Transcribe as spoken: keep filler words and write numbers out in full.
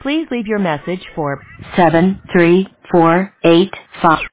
Please leave your message for seven three four eight five.